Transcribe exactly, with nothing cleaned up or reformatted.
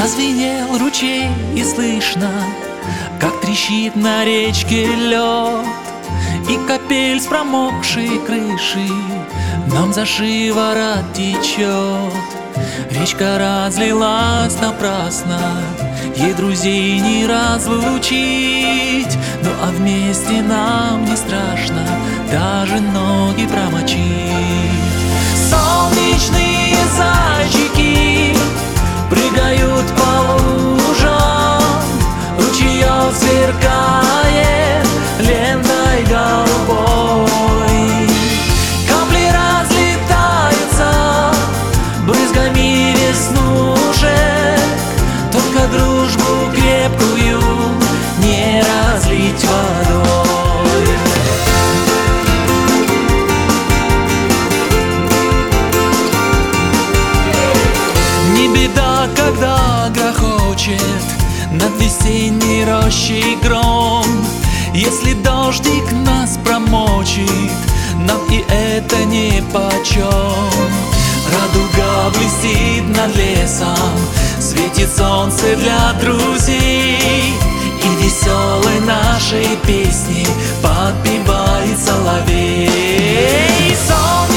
Зазвенел ручей и слышно, как трещит на речке лед, и капель с промокшей крыши нам за шиворот течет. Речка разлилась напрасно, ей друзей не разлучить. Ну а вместе нам не страшно даже ноги промочить. Солнечные зайчики прыгают по лужам, ручеёк сверкает лентой голубой. Капли разлетаются брызгами веснушек, только дружбу крепкую не разлить водой. Не беда, когда грохочет над весенней рощей гром, если дождик нас промочит, нам и это нипочем. Радуга блестит над лесом, светит солнце для друзей, и веселой нашей песни подпевает соловей. Солнце